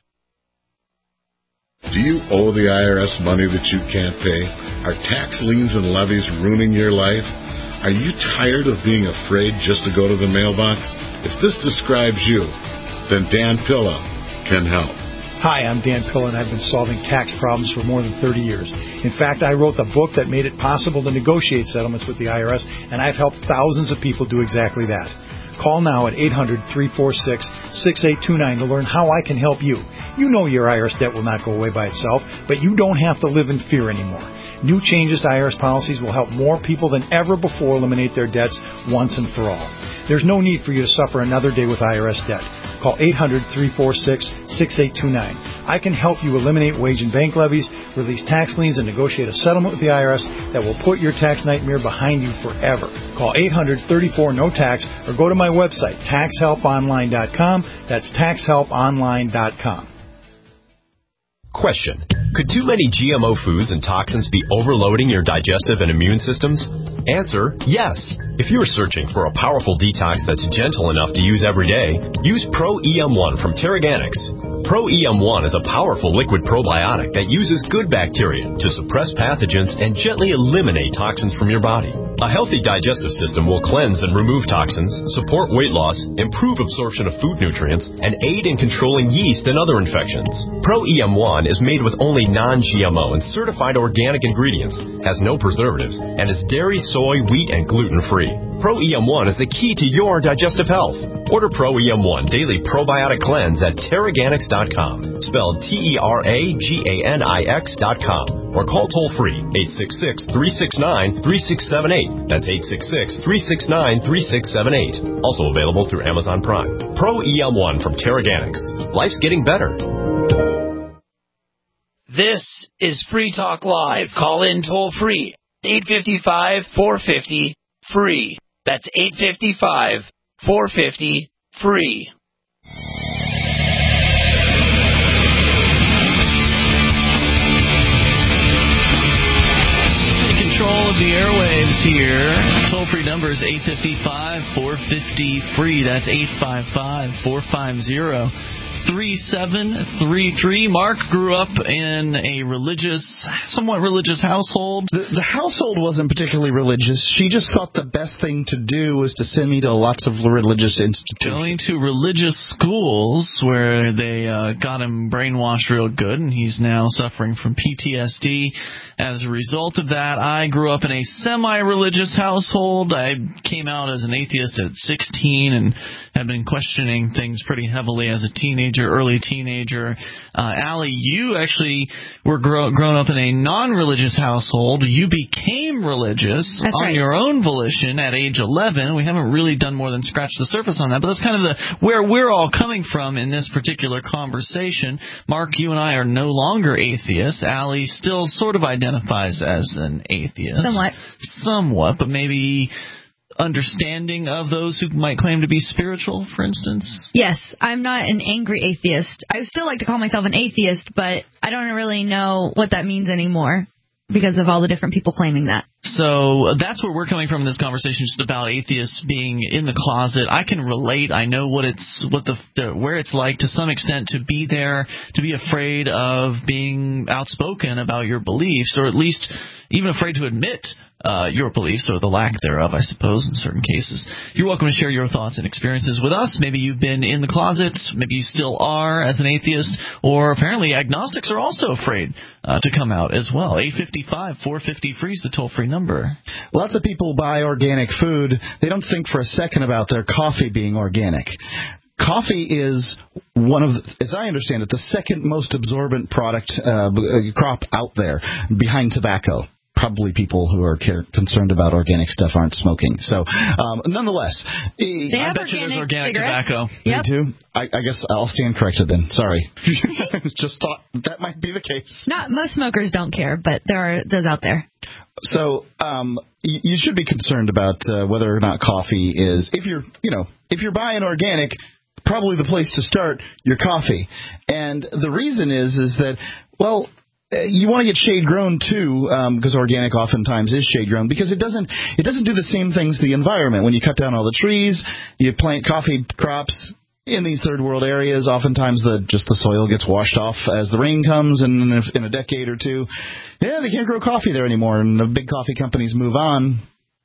Do you owe the I R S money that you can't pay? Are tax liens and levies ruining your life? Are you tired of being afraid just to go to the mailbox? If this describes you, then Dan Pilla can help. Hi, I'm Dan Pilla, and I've been solving tax problems for more than thirty years. In fact, I wrote the book that made it possible to negotiate settlements with the I R S, and I've helped thousands of people do exactly that. Call now at eight hundred, three four six, six eight two nine to learn how I can help you. You know your I R S debt will not go away by itself, but you don't have to live in fear anymore. New changes to I R S policies will help more people than ever before eliminate their debts once and for all. There's no need for you to suffer another day with I R S debt. Call eight hundred, three four six, six eight two nine. I can help you eliminate wage and bank levies, release tax liens, and negotiate a settlement with the I R S that will put your tax nightmare behind you forever. Call eight hundred, thirty-four, no tax or go to my website, tax help online dot com. That's tax help online dot com. Question. Could too many G M O foods and toxins be overloading your digestive and immune systems? Answer, yes. If you are searching for a powerful detox that's gentle enough to use every day, use Pro E M one from Terraganics. Pro E M one is a powerful liquid probiotic that uses good bacteria to suppress pathogens and gently eliminate toxins from your body. A healthy digestive system will cleanse and remove toxins, support weight loss, improve absorption of food nutrients, and aid in controlling yeast and other infections. Pro E M one is made with only non-G M O and certified organic ingredients, has no preservatives, and is dairy, soy, wheat, and gluten-free. Pro E M one is the key to your digestive health. Order Pro E M one Daily Probiotic Cleanse at Terraganics dot com, spelled T E R A G A N I X dot com, or call toll-free eight six six, three six nine, three six seven eight. That's eight six six, three six nine, three six seven eight. Also available through Amazon Prime. Pro E M one from Terraganics. Life's getting better. This is Free Talk Live. Call in toll-free, eight five five, four five zero, free. That's eight five five, four five zero, free. Control of the airwaves here. Toll-free number is eight five five, four five zero, free. That's eight five five, four five zero, three seven three three. Mark grew up in a religious, somewhat religious household. The, the household wasn't particularly religious. She just thought the best thing to do was to send me to lots of religious institutions. Going to religious schools where they uh, got him brainwashed real good, and he's now suffering from P T S D. As a result of that, I grew up in a semi-religious household. I came out as an atheist at sixteen and have been questioning things pretty heavily as a teenager, early teenager. Uh, Allie, you actually were grow, grown up in a non-religious household. You became religious That's on right. your own volition at age eleven. We haven't really done more than scratch the surface on that, but that's kind of the where we're all coming from in this particular conversation. Mark, you and I are no longer atheists. Allie still sort of identifies as an atheist. Somewhat. Somewhat, but maybe understanding of those who might claim to be spiritual, for instance? Yes, I'm not an angry atheist. I still like to call myself an atheist, but I don't really know what that means anymore because of all the different people claiming that. So that's where we're coming from in this conversation, just about atheists being in the closet. I can relate. I know what it's, what the, the where it's like to some extent to be there, to be afraid of being outspoken about your beliefs, or at least even afraid to admit uh, your beliefs, or the lack thereof, I suppose, in certain cases. You're welcome to share your thoughts and experiences with us. Maybe you've been in the closet, maybe you still are as an atheist, or apparently agnostics are also afraid uh, to come out as well. eight five five, four five zero, free is the toll-free number. Lots of people buy organic food. They don't think for a second about their coffee being organic. Coffee is one of, the, as I understand it, the second most absorbent product uh, crop out there, behind tobacco. Probably people who are care, concerned about organic stuff aren't smoking. So, um, nonetheless, they I have bet you there's organic cigarettes. tobacco. Yep. They do. I, I guess I'll stand corrected then. Sorry. Just thought that might be the case. Not most smokers don't care, but there are those out there. So, um, y- you should be concerned about uh, whether or not coffee is, if you're, you know, if you're buying organic, probably the place to start your coffee. And the reason is, is that, well, you want to get shade grown too, because um, organic oftentimes is shade grown, because it doesn't it doesn't do the same things to the environment. When you cut down all the trees, you plant coffee crops in these third world areas. Oftentimes, the just the soil gets washed off as the rain comes, and in a, in a decade or two, yeah, they can't grow coffee there anymore, and the big coffee companies move on.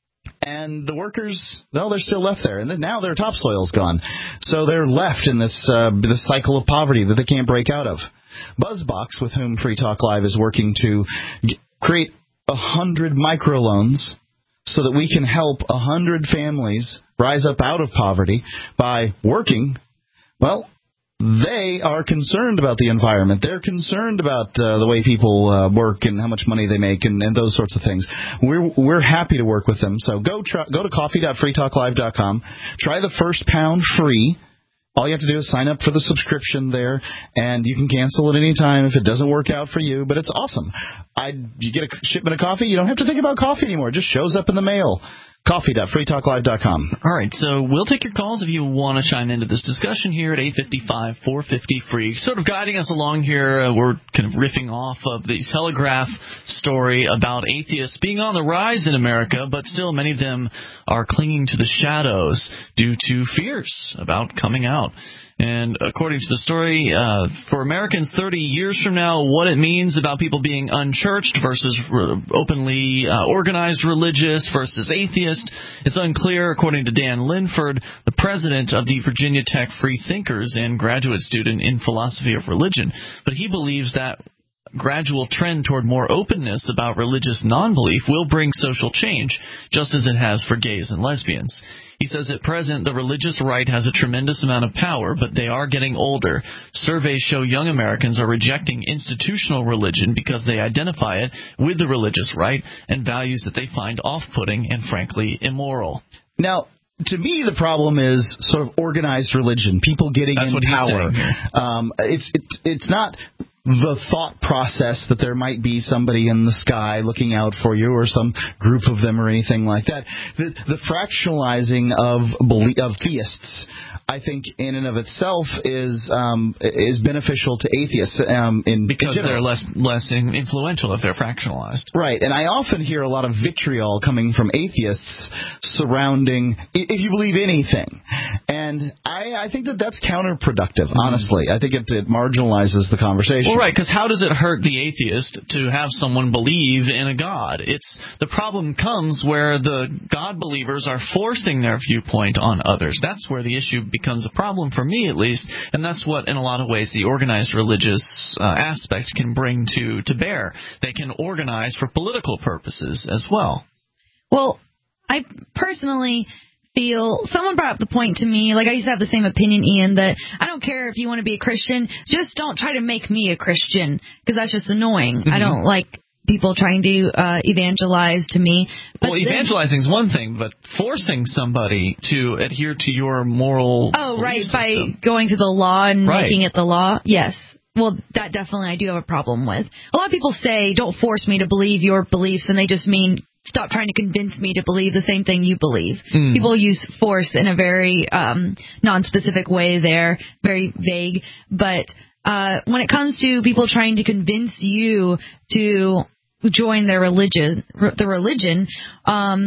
and the workers, well, they're still left there, and then now their topsoil's gone. So they're left in this uh, this cycle of poverty that they can't break out of. Buzzbox, with whom Free Talk Live is working to g- create a hundred microloans so that we can help a hundred families rise up out of poverty by working, well, they are concerned about the environment. They're concerned about uh, the way people uh, work and how much money they make and, and those sorts of things. We're we're happy to work with them. So go try, go to coffee dot free talk live dot com. Try the first pound free. All you have to do is sign up for the subscription there, and you can cancel at any time if it doesn't work out for you. But it's awesome. I you get a shipment of coffee, you don't have to think about coffee anymore. It just shows up in the mail. coffee dot free talk live dot com. All right, so we'll take your calls if you want to chime into this discussion here at eight five five, four five zero, free. Sort of guiding us along here, uh, we're kind of riffing off of the Telegraph story about atheists being on the rise in America, but still many of them are clinging to the shadows due to fears about coming out. And according to the story, uh, for Americans thirty years from now, what it means about people being unchurched versus re- openly uh, organized religious versus atheist, it's unclear, according to Dan Linford, the president of the Virginia Tech Free Thinkers and graduate student in philosophy of religion. But he believes that gradual trend toward more openness about religious non-belief will bring social change, just as it has for gays and lesbians. He says at present the religious right has a tremendous amount of power, but they are getting older. Surveys show young Americans are rejecting institutional religion because they identify it with the religious right and values that they find off-putting and, frankly, immoral. Now, to me, the problem is sort of organized religion, people getting That's in what he's power. saying here. Um, it's it, it's not the thought process that there might be somebody in the sky looking out for you or some group of them or anything like that. The, the fractionalizing of belie- of theists, I think, in and of itself is um, is beneficial to atheists. Um, in because in they're less less influential if they're fractionalized. Right, and I often hear a lot of vitriol coming from atheists surrounding if you believe anything, and I, I think that that's counterproductive. Honestly, I think it, it marginalizes the conversation. Well, right, because how does it hurt the atheist to have someone believe in a God? It's the problem comes where the God believers are forcing their viewpoint on others. That's where the issue becomes a problem for me, at least, and that's what, in a lot of ways, the organized religious uh, aspect can bring to to bear. They can organize for political purposes as well. Well, I personally feel someone brought up the point to me, like I used to have the same opinion, Ian, that I don't care if you want to be a Christian, just don't try to make me a Christian, because that's just annoying. Mm-hmm. I don't like people trying to uh, evangelize to me. But well, evangelizing is one thing, but forcing somebody to adhere to your moral Oh, right, system. by going to the law and right. making it the law, yes. Well, that definitely I do have a problem with. A lot of people say, don't force me to believe your beliefs, and they just mean stop trying to convince me to believe the same thing you believe. Mm. People use force in a very um, non-specific way there, very vague. But uh, when it comes to people trying to convince you to join their religion, the religion, um,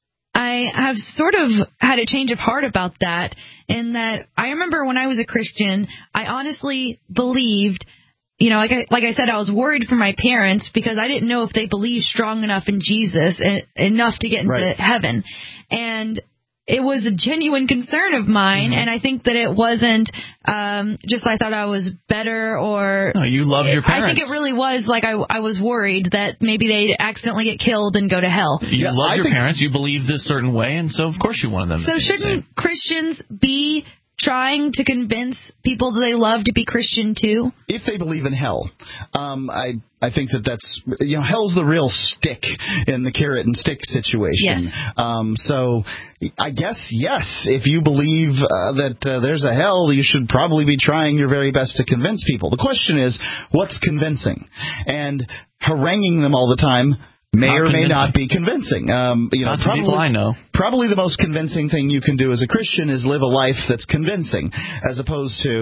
I have sort of had a change of heart about that, in that I remember when I was a Christian, I honestly believed, you know, like I, like I said, I was worried for my parents because I didn't know if they believed strong enough in Jesus, enough to get into right. heaven. And it was a genuine concern of mine, mm-hmm. and I think that it wasn't um, just I thought I was better or... No, you loved your parents. I think it really was like I, I was worried that maybe they'd accidentally get killed and go to hell. You yeah, loved I your think... parents, you believed this certain way, and so of course you wanted them so to be shouldn't Christians be trying to convince people that they love to be Christian too? If they believe in hell. Um, I I think that that's, you know, hell's the real stick in the carrot and stick situation. Yes. Um, so I guess, yes, if you believe uh, that uh, there's a hell, you should probably be trying your very best to convince people. The question is, what's convincing? And haranguing them all the time may not or may convincing. not be convincing. Um, you know, not probably, people I know. Probably the most convincing thing you can do as a Christian is live a life that's convincing, as opposed to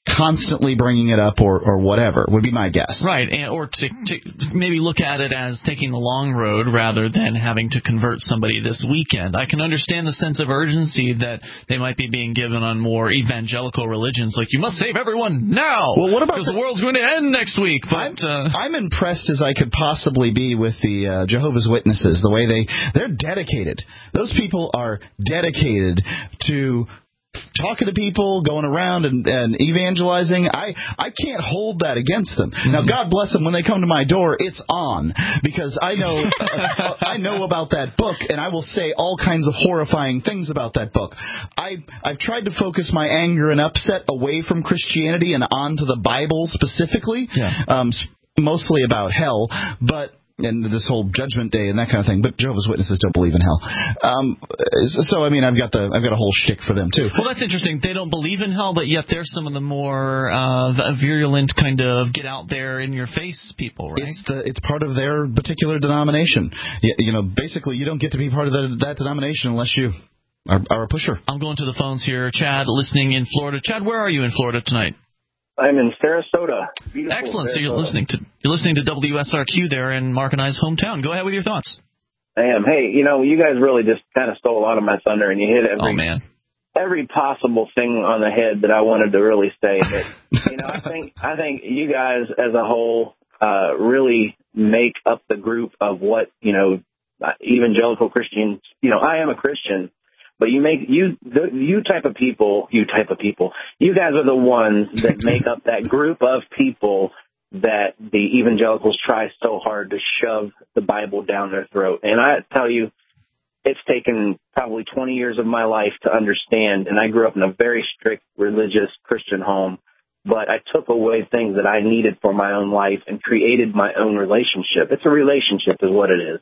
constantly bringing it up or, or whatever, would be my guess. Right, and, or to, to maybe look at it as taking the long road rather than having to convert somebody this weekend. I can understand the sense of urgency that they might be being given on more evangelical religions, like you must save everyone now. Well, what about because the, the world's going to end next week? But I'm, uh, I'm impressed as I could possibly be with the uh, Jehovah's Witnesses. The way they they're dedicated. Those people are dedicated to talking to people, going around and, and evangelizing. I, I can't hold that against them. Mm-hmm. Now, God bless them. When they come to my door, it's on, because I know uh, I know about that book, and I will say all kinds of horrifying things about that book. I, I've tried to focus my anger and upset away from Christianity and onto the Bible specifically, yeah. um, mostly about hell, but and this whole Judgment Day and that kind of thing, but Jehovah's Witnesses don't believe in hell. Um, so I mean, I've got the I've got a whole shtick for them too. Well, that's interesting. They don't believe in hell, but yet they're some of the more uh, virulent kind of get out there in your face people, right? It's the it's part of their particular denomination. You, you know, basically, you don't get to be part of the, that denomination unless you are, are a pusher. I'm going to the phones here. Chad, listening in Florida. Chad, where are you in Florida tonight? I'm in Sarasota. Beautiful Excellent. Sarasota. So you're listening to you're listening to W S R Q there in Mark and I's hometown. Go ahead with your thoughts. I am. Hey, you know, you guys really just kind of stole a lot of my thunder, and you hit every oh, man. every possible thing on the head that I wanted to really say. But you know, I think I think you guys as a whole uh, really make up the group of what you know evangelical Christians. You know, I am a Christian. But you make you the, you type of people, you type of people, you guys are the ones that make up that group of people that the evangelicals try so hard to shove the Bible down their throat. And I tell you, it's taken probably twenty years of my life to understand. And I grew up in a very strict religious Christian home, but I took away things that I needed for my own life and created my own relationship. It's a relationship is what it is.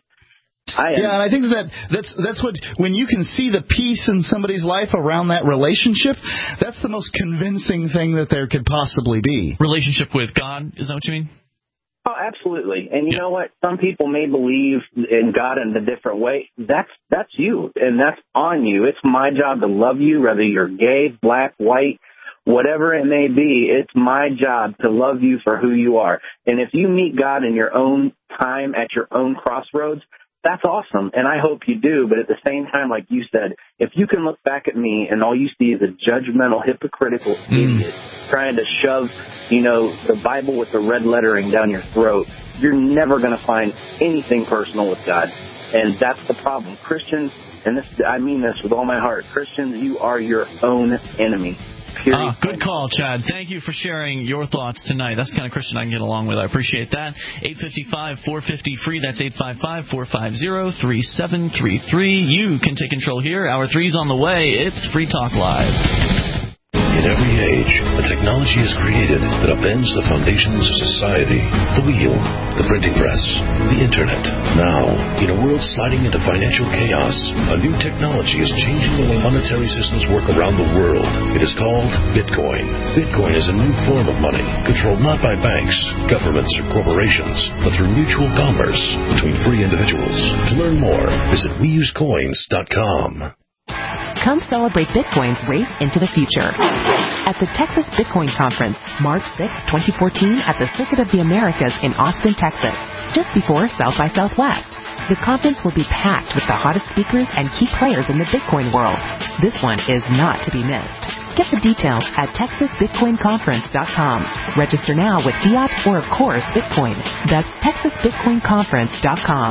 I yeah, and I think that that's that's what when you can see the peace in somebody's life around that relationship, that's the most convincing thing that there could possibly be. Relationship with God, is that what you mean? Oh, absolutely. And you yeah. know what? Some people may believe in God in a different way. That's that's you, and that's on you. It's my job to love you, whether you're gay, black, white, whatever it may be. It's my job to love you for who you are. And if you meet God in your own time at your own crossroads, that's awesome, and I hope you do. But at the same time, like you said, if you can look back at me and all you see is a judgmental, hypocritical mm. idiot trying to shove, you know, the Bible with the red lettering down your throat, you're never going to find anything personal with God. And that's the problem. Christians, and this I mean this with all my heart, Christians, you are your own enemy. Ah, good call, Chad. Thank you for sharing your thoughts tonight. That's the kind of Christian I can get along with. I appreciate that. eight five five, four five zero, free. That's eight five five, four five zero, three seven three three. You can take control here. Hour three's on the way. It's Free Talk Live. In every age, a technology is created that upends the foundations of society. The wheel, the printing press, the internet. Now, in a world sliding into financial chaos, a new technology is changing the way monetary systems work around the world. It is called Bitcoin. Bitcoin is a new form of money, controlled not by banks, governments, or corporations, but through mutual commerce between free individuals. To learn more, visit we use coins dot com. Come celebrate Bitcoin's race into the future at the Texas Bitcoin Conference, March sixth, twenty fourteen, at the Circuit of the Americas in Austin, Texas, just before South by Southwest. The conference will be packed with the hottest speakers and key players in the Bitcoin world. This one is not to be missed. Get the details at texas bitcoin conference dot com. Register now with Fiat or, of course, Bitcoin. That's texas bitcoin conference dot com.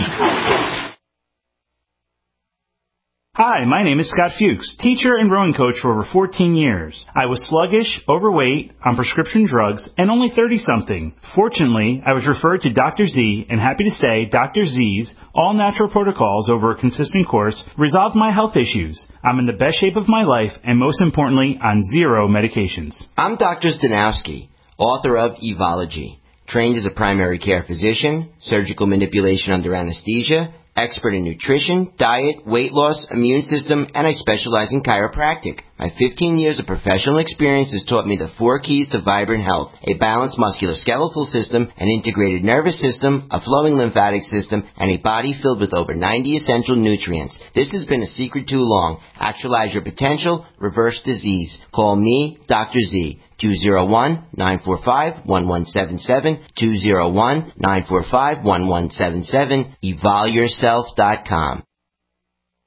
Hi, my name is Scott Fuchs, teacher and rowing coach for over fourteen years. I was sluggish, overweight, on prescription drugs, and only thirty-something. Fortunately, I was referred to Doctor Z, and happy to say Doctor Z's all-natural protocols over a consistent course resolved my health issues. I'm in the best shape of my life, and most importantly, on zero medications. I'm Doctor Stanowski, author of Evology, trained as a primary care physician, surgical manipulation under anesthesia, expert in nutrition, diet, weight loss, immune system, and I specialize in chiropractic. My fifteen years of professional experience has taught me the four keys to vibrant health: a balanced musculoskeletal system, an integrated nervous system, a flowing lymphatic system, and a body filled with over ninety essential nutrients. This has been a secret too long. Actualize your potential, reverse disease. Call me, Doctor Z. two oh one, nine four five, one one seven seven, two oh one, nine four five, one one seven seven, evolve yourself dot com.